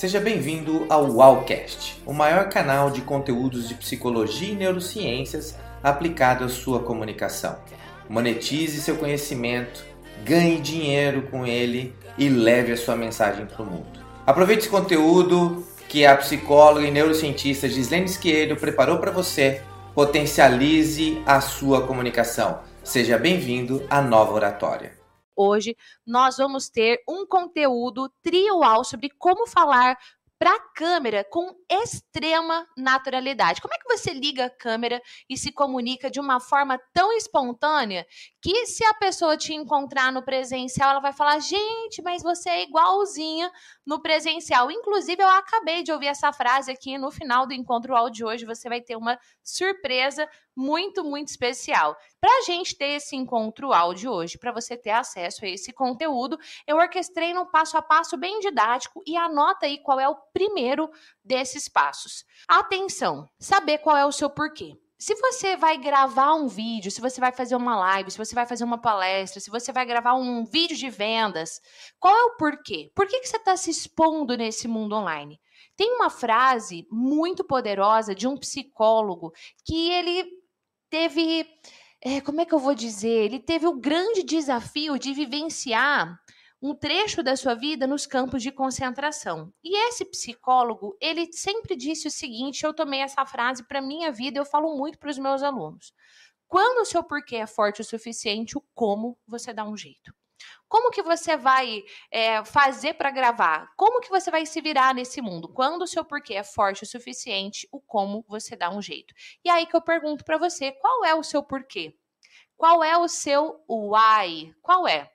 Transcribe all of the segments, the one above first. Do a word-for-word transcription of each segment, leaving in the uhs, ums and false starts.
Seja bem-vindo ao UAUcast, o maior canal de conteúdos de psicologia e neurociências aplicado à sua comunicação. Monetize seu conhecimento, ganhe dinheiro com ele e leve a sua mensagem para o mundo. Aproveite esse conteúdo que a psicóloga e neurocientista Gislene Schiedo preparou para você. Potencialize a sua comunicação. Seja bem-vindo à Nova Oratória. Hoje nós vamos ter um conteúdo triual sobre como falar para a câmera com extrema naturalidade. Como é que você liga a câmera e se comunica de uma forma tão espontânea que se a pessoa te encontrar no presencial, ela vai falar, gente, mas você é igualzinha no presencial. Inclusive, eu acabei de ouvir essa frase aqui no final do encontro áudio de hoje. Você vai ter uma surpresa muito, muito especial. Para a gente ter esse encontro áudio hoje, para você ter acesso a esse conteúdo, eu orquestrei num passo a passo bem didático e anota aí qual é o primeiro desses passos. Atenção, saber qual é o seu porquê. Se você vai gravar um vídeo, se você vai fazer uma live, se você vai fazer uma palestra, se você vai gravar um vídeo de vendas, qual é o porquê? Por que que você está se expondo nesse mundo online? Tem uma frase muito poderosa de um psicólogo que ele teve, é, como é que eu vou dizer? Ele teve o grande desafio de vivenciar um trecho da sua vida nos campos de concentração. E esse psicólogo, ele sempre disse o seguinte, eu tomei essa frase para minha vida, eu falo muito para os meus alunos. Quando o seu porquê é forte o suficiente, o como você dá um jeito. Como que você vai é, fazer para gravar? Como que você vai se virar nesse mundo? Quando o seu porquê é forte o suficiente, o como você dá um jeito. E aí que eu pergunto para você, qual é o seu porquê? Qual é o seu why? Qual é?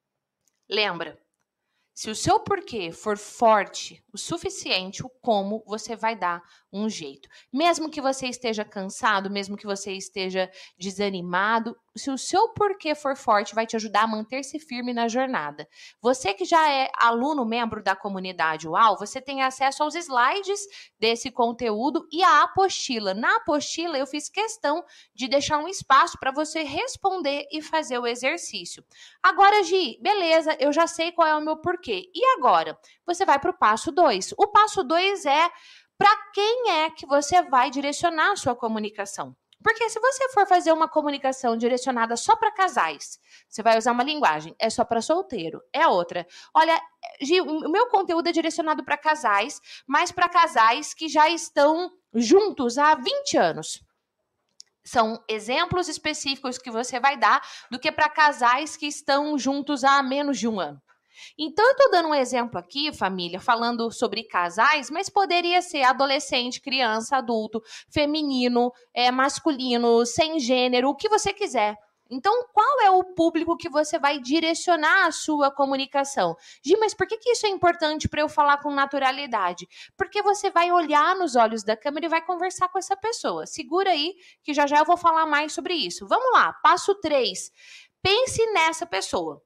Lembra, se o seu porquê for forte o suficiente, o como você vai dar um jeito. Mesmo que você esteja cansado, mesmo que você esteja desanimado, se o seu porquê for forte, vai te ajudar a manter-se firme na jornada. Você que já é aluno, membro da comunidade UAU, você tem acesso aos slides desse conteúdo e a apostila. Na apostila, eu fiz questão de deixar um espaço para você responder e fazer o exercício. Agora, Gi, beleza, eu já sei qual é o meu porquê. E agora? Você vai para o passo dois. O passo dois é para quem é que você vai direcionar a sua comunicação. Porque se você for fazer uma comunicação direcionada só para casais, você vai usar uma linguagem, é só para solteiro, é outra. Olha, Gi, o meu conteúdo é direcionado para casais, mas para casais que já estão juntos há vinte anos. São exemplos específicos que você vai dar do que para casais que estão juntos há menos de um ano. Então, eu estou dando um exemplo aqui, família, falando sobre casais, mas poderia ser adolescente, criança, adulto, feminino, é, masculino, sem gênero, o que você quiser. Então, qual é o público que você vai direcionar a sua comunicação? Gi, mas por que que isso é importante para eu falar com naturalidade? Porque você vai olhar nos olhos da câmera e vai conversar com essa pessoa. Segura aí, que já já eu vou falar mais sobre isso. Vamos lá, passo três. Pense nessa pessoa.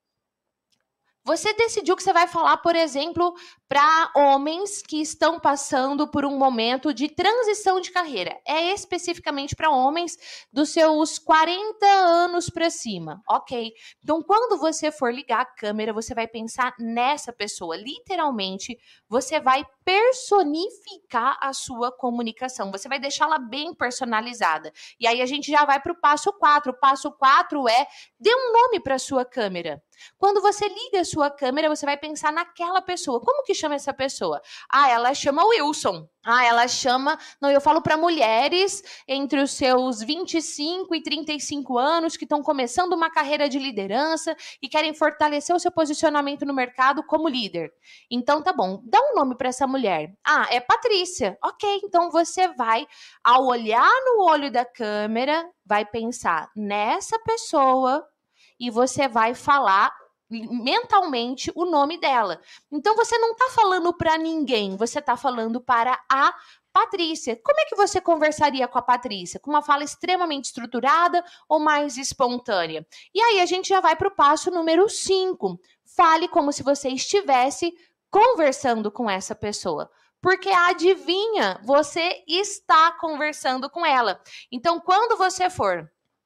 Você decidiu que você vai falar, por exemplo, para homens que estão passando por um momento de transição de carreira. É especificamente para homens dos seus quarenta anos para cima, ok? Então, quando você for ligar a câmera, você vai pensar nessa pessoa. Literalmente, você vai personificar a sua comunicação. Você vai deixá-la bem personalizada. E aí a gente já vai para o passo quatro. O passo quatro é, dê um nome para a sua câmera. Quando você liga a sua câmera, você vai pensar naquela pessoa. Como que chama essa pessoa? Ah, ela chama Wilson. Ah, ela chama... Não, eu falo para mulheres entre os seus vinte e cinco e trinta e cinco anos que estão começando uma carreira de liderança e querem fortalecer o seu posicionamento no mercado como líder. Então, tá bom. Dá um nome para essa mulher. Ah, é Patrícia. Ok, então você vai, ao olhar no olho da câmera, vai pensar nessa pessoa e você vai falar mentalmente o nome dela. Então, você não está falando para ninguém, você está falando para a Patrícia. Como é que você conversaria com a Patrícia? Com uma fala extremamente estruturada ou mais espontânea? E aí, a gente já vai para o passo número cinco. Fale como se você estivesse conversando com essa pessoa. Porque adivinha, você está conversando com ela. Então, quando você for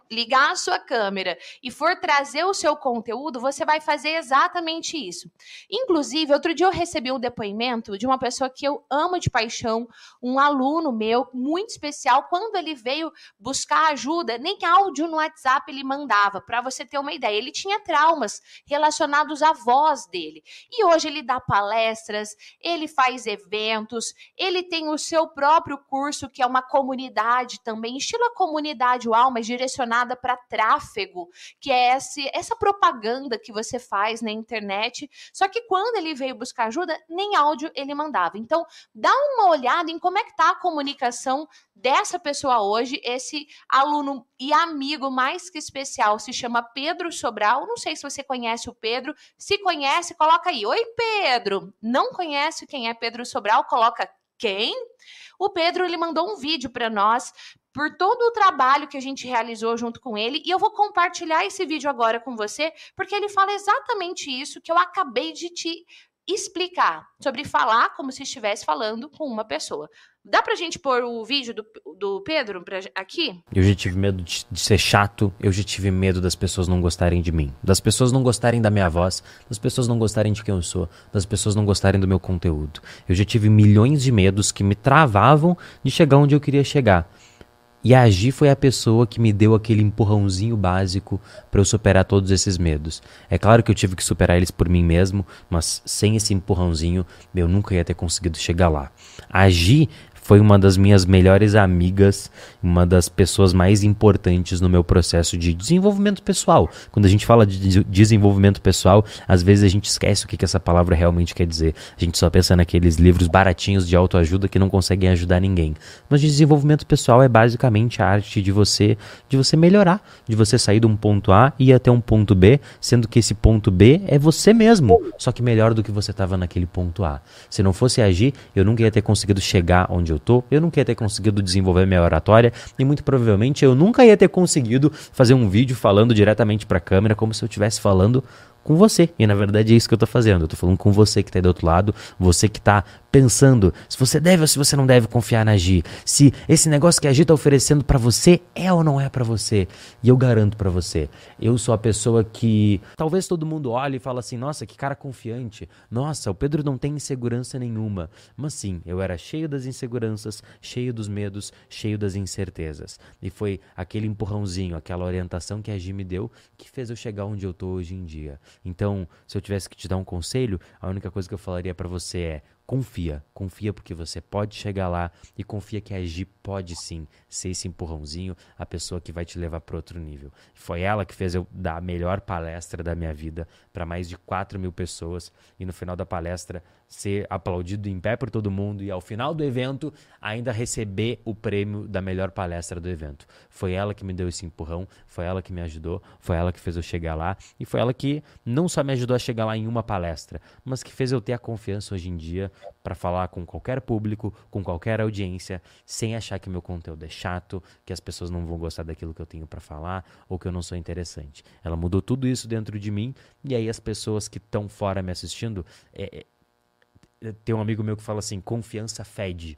ligar a sua câmera e for trazer o seu conteúdo, você vai fazer exatamente isso. Inclusive, outro dia eu recebi um depoimento de uma pessoa que eu amo de paixão, um aluno meu, muito especial. Quando ele veio buscar ajuda, nem áudio no WhatsApp ele mandava, para você ter uma ideia. Ele tinha traumas relacionados à voz dele. E hoje ele dá palestras, ele faz eventos, ele tem o seu próprio curso, que é uma comunidade também, estilo a comunidade U A U, mas direcionada para tráfego, que é esse, essa propaganda que você faz na internet. Só que quando ele veio buscar ajuda, nem áudio ele mandava. Então, dá uma olhada em como é que está a comunicação dessa pessoa hoje. Esse aluno e amigo mais que especial se chama Pedro Sobral. Não sei se você conhece o Pedro. Se conhece, coloca aí. Oi, Pedro! Não conhece quem é Pedro Sobral? Coloca quem? O Pedro, ele mandou um vídeo para nós por todo o trabalho que a gente realizou junto com ele, e eu vou compartilhar esse vídeo agora com você, porque ele fala exatamente isso que eu acabei de te explicar, sobre falar como se estivesse falando com uma pessoa. Dá pra gente pôr o vídeo do, do Pedro pra, aqui? Eu já tive medo de, de ser chato, eu já tive medo das pessoas não gostarem de mim, das pessoas não gostarem da minha voz, das pessoas não gostarem de quem eu sou, das pessoas não gostarem do meu conteúdo. Eu já tive milhões de medos que me travavam de chegar onde eu queria chegar. E a Gi foi a pessoa que me deu aquele empurrãozinho básico para eu superar todos esses medos. É claro que eu tive que superar eles por mim mesmo, mas sem esse empurrãozinho eu nunca ia ter conseguido chegar lá. A Gi foi uma das minhas melhores amigas, uma das pessoas mais importantes no meu processo de desenvolvimento pessoal. Quando a gente fala de desenvolvimento pessoal, às vezes a gente esquece o que essa palavra realmente quer dizer. A gente só pensa naqueles livros baratinhos de autoajuda que não conseguem ajudar ninguém. Mas desenvolvimento pessoal é basicamente a arte de você, de você melhorar, de você sair de um ponto A e ir até um ponto B, sendo que esse ponto B é você mesmo, só que melhor do que você estava naquele ponto A. Se não fosse agir, eu nunca ia ter conseguido chegar onde eu tô, eu nunca ia ter conseguido desenvolver minha oratória e muito provavelmente eu nunca ia ter conseguido fazer um vídeo falando diretamente para a câmera como se eu estivesse falando com você. E na verdade é isso que eu tô fazendo. Eu tô falando com você que tá aí do outro lado, você que tá pensando se você deve ou se você não deve confiar na Gi, se esse negócio que a Gi tá oferecendo pra você é ou não é pra você. E eu garanto pra você, eu sou a pessoa que talvez todo mundo olhe e fala assim, nossa, que cara confiante, nossa, o Pedro não tem insegurança nenhuma. Mas sim, eu era cheio das inseguranças, cheio dos medos, cheio das incertezas. E foi aquele empurrãozinho, aquela orientação que a Gi me deu que fez eu chegar onde eu tô hoje em dia. Então, se eu tivesse que te dar um conselho, a única coisa que eu falaria pra você é confia, confia porque você pode chegar lá e confia que a Gi pode sim ser esse empurrãozinho, a pessoa que vai te levar para outro nível. Foi ela que fez eu dar a melhor palestra da minha vida para mais de quatro mil pessoas e no final da palestra ser aplaudido em pé por todo mundo e ao final do evento ainda receber o prêmio da melhor palestra do evento. Foi ela que me deu esse empurrão, foi ela que me ajudou, foi ela que fez eu chegar lá e foi ela que não só me ajudou a chegar lá em uma palestra, mas que fez eu ter a confiança hoje em dia para falar com qualquer público, com qualquer audiência, sem achar que meu conteúdo é chato, que as pessoas não vão gostar daquilo que eu tenho para falar ou que eu não sou interessante. Ela mudou tudo isso dentro de mim e aí as pessoas que estão fora me assistindo, é, é, tem um amigo meu que fala assim, confiança fede.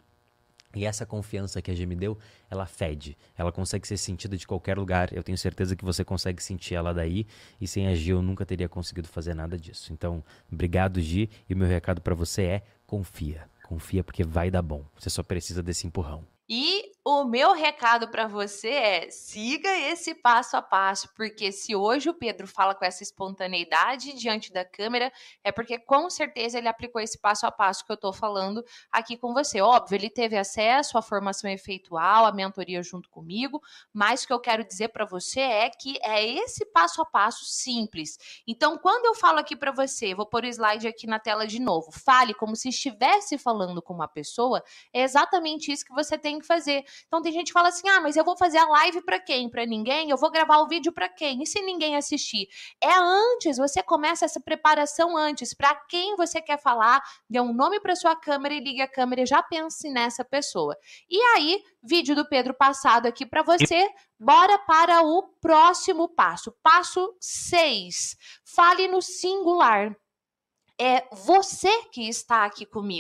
E essa confiança que a Gi me deu, ela fede. Ela consegue ser sentida de qualquer lugar. Eu tenho certeza que você consegue sentir ela daí. E sem a Gi eu nunca teria conseguido fazer nada disso. Então, obrigado, Gi. E o meu recado pra você é confia. Confia porque vai dar bom. Você só precisa desse empurrão. E o meu recado para você é, siga esse passo a passo, porque se hoje o Pedro fala com essa espontaneidade diante da câmera, é porque com certeza ele aplicou esse passo a passo que eu tô falando aqui com você. Óbvio, ele teve acesso à formação efeitual, à mentoria junto comigo, mas o que eu quero dizer para você é que é esse passo a passo simples. Então, quando eu falo aqui para você, vou pôr o slide aqui na tela de novo, fale como se estivesse falando com uma pessoa, é exatamente isso que você tem que fazer. Então tem gente que fala assim, ah, mas eu vou fazer a live para quem? Para ninguém? Eu vou gravar o vídeo para quem? E se ninguém assistir? É antes, você começa essa preparação antes, para quem você quer falar, dê um nome para sua câmera e ligue a câmera e já pense nessa pessoa. E aí, vídeo do Pedro passado aqui para você, bora para o próximo passo. Passo seis, fale no singular. É você que está aqui comigo.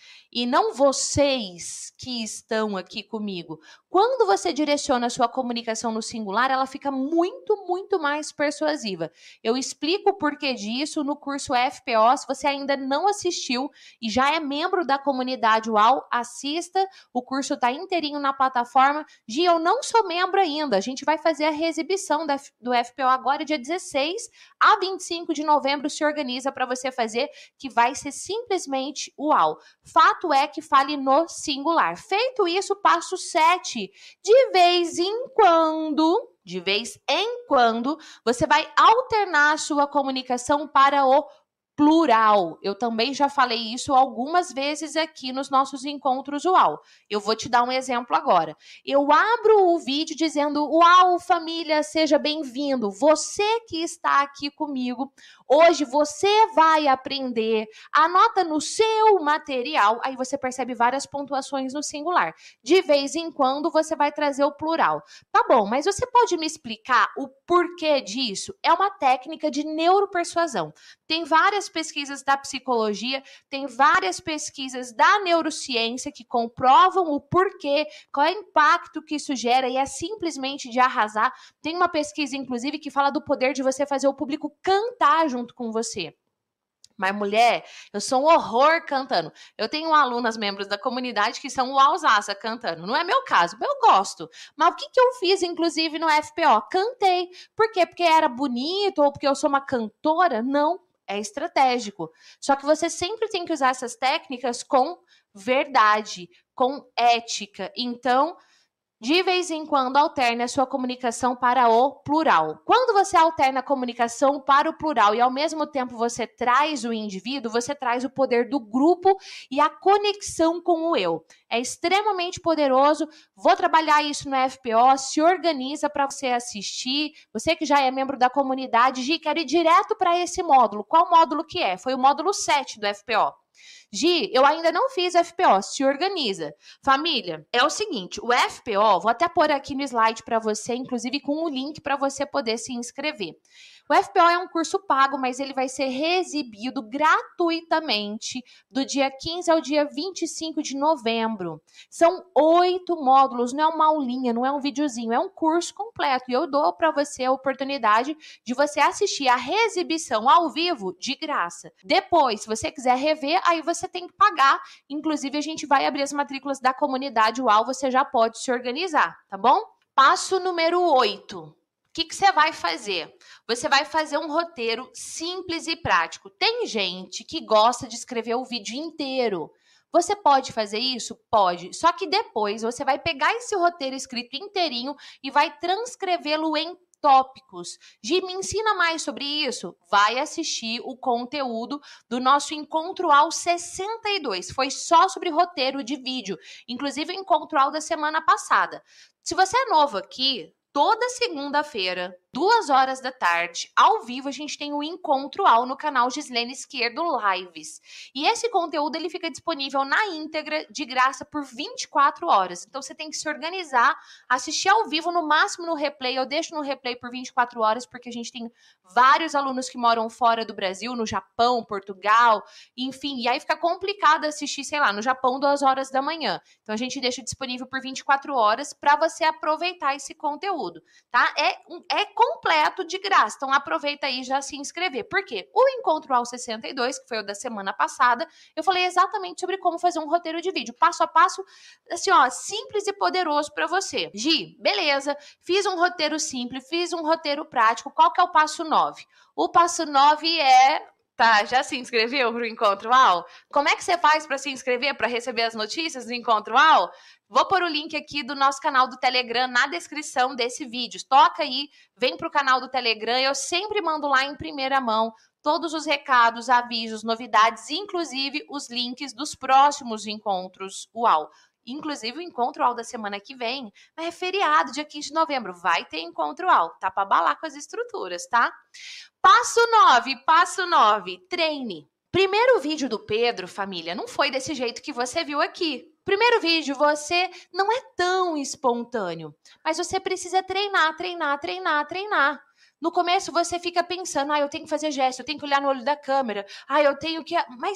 e não vocês que estão aqui comigo. Quando você direciona a sua comunicação no singular, ela fica muito, muito mais persuasiva. Eu explico o porquê disso no curso F P O. Se você ainda não assistiu e já é membro da comunidade U A U, assista. O curso está inteirinho na plataforma. Gi, eu não sou membro ainda. A gente vai fazer a reexibição do F P O agora, dia dezesseis a vinte e cinco de novembro. Se organiza para você fazer, que vai ser simplesmente U A U. Fato é que fale no singular. Feito isso, passo sete. De vez em quando, de vez em quando, você vai alternar a sua comunicação para o plural. Eu também já falei isso algumas vezes aqui nos nossos encontros U A U. Eu vou te dar um exemplo agora. Eu abro o vídeo dizendo: "Uau, família, seja bem-vindo. Você que está aqui comigo, hoje você vai aprender. Anota no seu material." Aí você percebe várias pontuações no singular. De vez em quando você vai trazer o plural. Tá bom, mas você pode me explicar o porquê disso? É uma técnica de neuropersuasão. Tem várias pesquisas da psicologia, tem várias pesquisas da neurociência que comprovam o porquê, qual é o impacto que isso gera, e é simplesmente de arrasar. Tem uma pesquisa, inclusive, que fala do poder de você fazer o público cantar junto com você. Mas, mulher, eu sou um horror cantando. Eu tenho alunas, membros da comunidade, que são uausaça cantando. Não é meu caso, eu gosto. Mas o que, que eu fiz, inclusive, no F P O? Cantei. Por quê? Porque era bonito ou porque eu sou uma cantora? Não. É estratégico. Só que você sempre tem que usar essas técnicas com verdade, com ética. Então, de vez em quando, alterne a sua comunicação para o plural. Quando você alterna a comunicação para o plural e, ao mesmo tempo, você traz o indivíduo, você traz o poder do grupo e a conexão com o eu. É extremamente poderoso. Vou trabalhar isso no F P O. Se organiza para você assistir. Você que já é membro da comunidade, Gi, quero ir direto para esse módulo. Qual módulo que é? Foi o módulo sete do F P O. Gi, eu ainda não fiz F P O, se organiza. Família, é o seguinte, o F P O, vou até pôr aqui no slide para você, inclusive com o link para você poder se inscrever. O F P O é um curso pago, mas ele vai ser reexibido gratuitamente do dia quinze ao dia vinte e cinco de novembro. São oito módulos, não é uma aulinha, não é um videozinho, é um curso completo. E eu dou para você a oportunidade de você assistir a reexibição ao vivo de graça. Depois, se você quiser rever, aí você tem que pagar. Inclusive, a gente vai abrir as matrículas da comunidade U A U, você já pode se organizar, tá bom? Passo número oito. O que, que você vai fazer? Você vai fazer um roteiro simples e prático. Tem gente que gosta de escrever o vídeo inteiro. Você pode fazer isso? Pode. Só que depois você vai pegar esse roteiro escrito inteirinho e vai transcrevê-lo em tópicos. Gi, me ensina mais sobre isso? Vai assistir o conteúdo do nosso Encontro A U sessenta e dois. Foi só sobre roteiro de vídeo. Inclusive o Encontro A U da semana passada. Se você é novo aqui, toda segunda-feira, duas horas da tarde, ao vivo, a gente tem o Encontro A U no canal Gislene Esquerdo Lives. E esse conteúdo ele fica disponível na íntegra, de graça, por vinte e quatro horas. Então, você tem que se organizar, assistir ao vivo, no máximo no replay. Eu deixo no replay por vinte e quatro horas, porque a gente tem vários alunos que moram fora do Brasil, no Japão, Portugal, enfim. E aí fica complicado assistir, sei lá, no Japão, duas horas da manhã. Então, a gente deixa disponível por vinte e quatro horas para você aproveitar esse conteúdo, tá? É, é completo de graça. Então, aproveita aí e já se inscrever. Por quê? O Encontro A U sessenta e dois, que foi o da semana passada, eu falei exatamente sobre como fazer um roteiro de vídeo. Passo a passo, assim, ó, simples e poderoso para você. Gi, beleza, fiz um roteiro simples, fiz um roteiro prático. Qual que é o passo nove? O passo nove é... Tá, já se inscreveu para o Encontro A U? Como é que você faz para se inscrever, para receber as notícias do Encontro A U? Vou pôr o link aqui do nosso canal do Telegram na descrição desse vídeo. Toca aí, vem para o canal do Telegram. Eu sempre mando lá em primeira mão todos os recados, avisos, novidades, inclusive os links dos próximos encontros U A U. Inclusive o Encontro A U da semana que vem é feriado, dia quinze de novembro. Vai ter Encontro A U, tá para abalar com as estruturas, tá? Passo nove, passo nove, treine. Primeiro vídeo do Pedro, família, não foi desse jeito que você viu aqui. Primeiro vídeo, você não é tão espontâneo, mas você precisa treinar, treinar, treinar, treinar. No começo você fica pensando, ah, eu tenho que fazer gesto, eu tenho que olhar no olho da câmera, ah, eu tenho que... Mas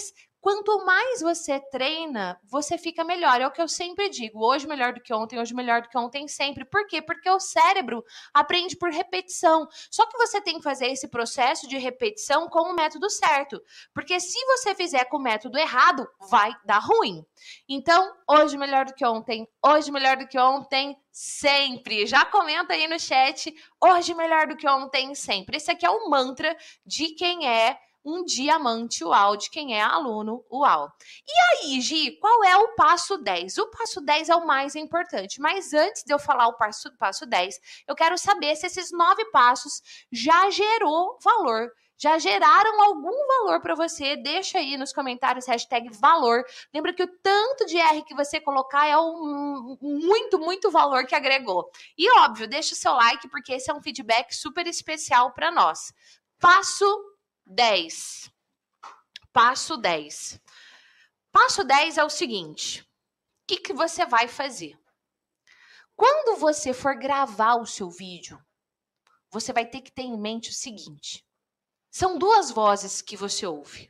Quanto mais você treina, você fica melhor. É o que eu sempre digo, hoje melhor do que ontem, hoje melhor do que ontem sempre. Por quê? Porque o cérebro aprende por repetição. Só que você tem que fazer esse processo de repetição com o método certo. Porque se você fizer com o método errado, vai dar ruim. Então, hoje melhor do que ontem, hoje melhor do que ontem, sempre. Já comenta aí no chat, hoje melhor do que ontem, sempre. Esse aqui é o mantra de quem é um diamante uau, de quem é aluno uau. E aí, Gi, qual é o passo dez? O passo dez é o mais importante, mas antes de eu falar o passo, passo dez, eu quero saber se esses nove passos já gerou valor, já geraram algum valor para você. Deixa aí nos comentários, hashtag valor. Lembra que o tanto de R que você colocar é um muito, muito valor que agregou. E óbvio, deixa o seu like, porque esse é um feedback super especial para nós. Passo dez. Passo dez. Passo dez é o seguinte. O que, que você vai fazer? Quando você for gravar o seu vídeo, você vai ter que ter em mente o seguinte. São duas vozes que você ouve.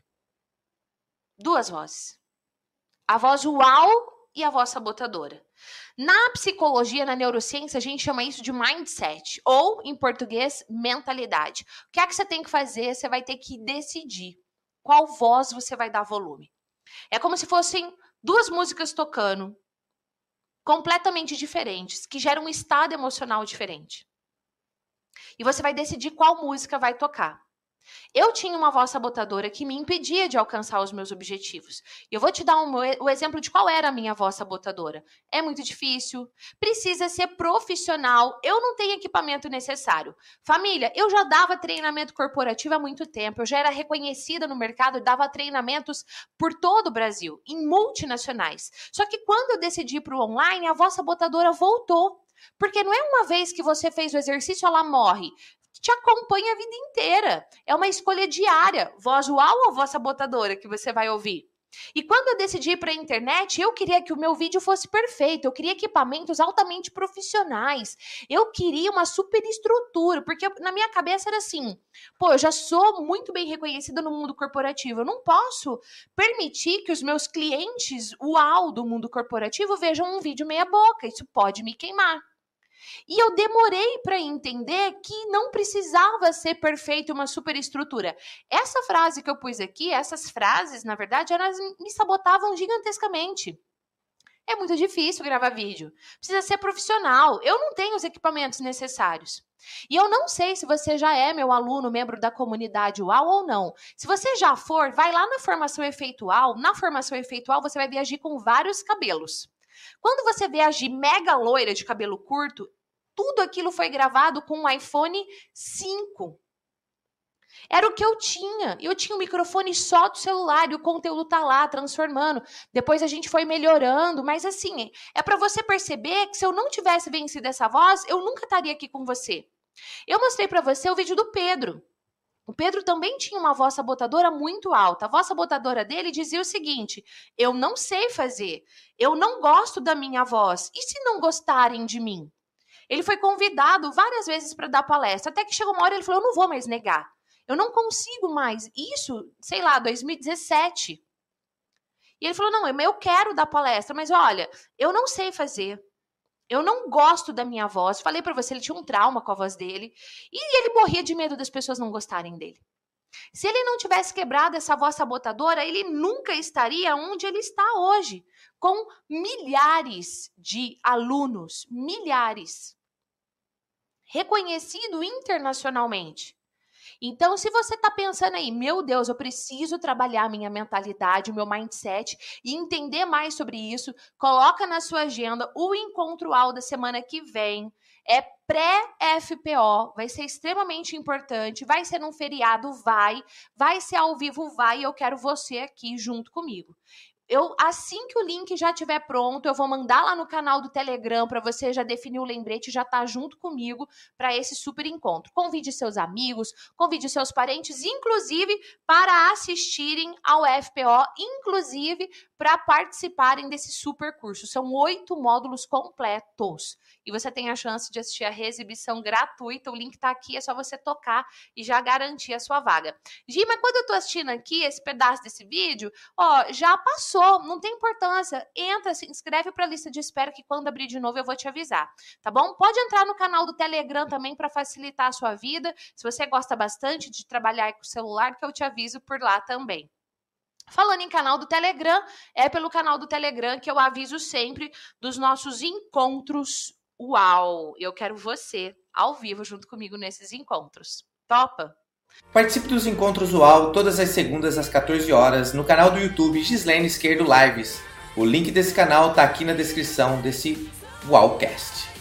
Duas vozes. A voz uau e a voz sabotadora. Na psicologia, na neurociência, a gente chama isso de mindset, ou, em português, mentalidade. O que é que você tem que fazer? Você vai ter que decidir qual voz você vai dar volume. É como se fossem duas músicas tocando, completamente diferentes, que geram um estado emocional diferente. E você vai decidir qual música vai tocar. Eu tinha uma voz sabotadora que me impedia de alcançar os meus objetivos. E eu vou te dar um, o exemplo de qual era a minha voz sabotadora. É muito difícil, precisa ser profissional, eu não tenho equipamento necessário. Família, eu já dava treinamento corporativo há muito tempo, eu já era reconhecida no mercado, dava treinamentos por todo o Brasil, em multinacionais. Só que quando eu decidi ir para o online, a voz sabotadora voltou. Porque não é uma vez que você fez o exercício, ela morre. Te acompanha a vida inteira. É uma escolha diária. Voz uau ou voz sabotadora que você vai ouvir? E quando eu decidi ir para a internet, eu queria que o meu vídeo fosse perfeito. Eu queria equipamentos altamente profissionais. Eu queria uma super estrutura. Porque na minha cabeça era assim. Pô, eu já sou muito bem reconhecida no mundo corporativo. Eu não posso permitir que os meus clientes uau do mundo corporativo vejam um vídeo meia boca. Isso pode me queimar. E eu demorei para entender que não precisava ser perfeito uma superestrutura. Essa frase que eu pus aqui, essas frases, na verdade, elas me sabotavam gigantescamente. É muito difícil gravar vídeo. Precisa ser profissional. Eu não tenho os equipamentos necessários. E eu não sei se você já é meu aluno, membro da comunidade uau ou não. Se você já for, vai lá na formação efeitual. Na formação efeitual, você vai ver agir com vários cabelos. Quando você vê agir mega loira de cabelo curto, tudo aquilo foi gravado com um iPhone cinco. Era o que eu tinha. Eu tinha um microfone só do celular e o conteúdo tá lá transformando. Depois a gente foi melhorando, mas assim, é para você perceber que se eu não tivesse vencido essa voz, eu nunca estaria aqui com você. Eu mostrei para você o vídeo do Pedro. O Pedro também tinha uma voz sabotadora muito alta. A voz sabotadora dele dizia o seguinte: eu não sei fazer, eu não gosto da minha voz. E se não gostarem de mim? Ele foi convidado várias vezes para dar palestra, até que chegou uma hora e ele falou, eu não vou mais negar. Eu não consigo mais. Isso, sei lá, dois mil e dezessete. E ele falou, não, eu quero dar palestra, mas olha, eu não sei fazer. Eu não gosto da minha voz. Falei para você, ele tinha um trauma com a voz dele. E ele morria de medo das pessoas não gostarem dele. Se ele não tivesse quebrado essa voz sabotadora, ele nunca estaria onde ele está hoje. Com milhares de alunos. Milhares. Reconhecido internacionalmente. Então, se você está pensando aí, meu Deus, eu preciso trabalhar a minha mentalidade, o meu mindset e entender mais sobre isso, coloca na sua agenda o encontro uau da semana que vem. É pré-F P O, vai ser extremamente importante, vai ser num feriado, vai, vai ser ao vivo, vai, e eu quero você aqui junto comigo. Eu, assim que o link já estiver pronto, eu vou mandar lá no canal do Telegram para você já definir o lembrete e já tá junto comigo para esse super encontro. Convide seus amigos, convide seus parentes, inclusive para assistirem ao F P O, inclusive para participarem desse super curso. São oito módulos completos e você tem a chance de assistir a reexibição gratuita. O link tá aqui, é só você tocar e já garantir a sua vaga. Gi, mas quando eu tô assistindo aqui esse pedaço desse vídeo, ó, já passou. Não tem importância, entra, se inscreve para a lista de espera que quando abrir de novo eu vou te avisar, tá bom? Pode entrar no canal do Telegram também para facilitar a sua vida, se você gosta bastante de trabalhar com o celular, que eu te aviso por lá também. Falando em canal do Telegram, é pelo canal do Telegram que eu aviso sempre dos nossos encontros. Uau! Eu quero você ao vivo junto comigo nesses encontros. Topa? Participe dos Encontros U A U todas as segundas às quatorze horas no canal do YouTube Gislene Esquerdo Lives. O link desse canal tá aqui na descrição desse UAUcast.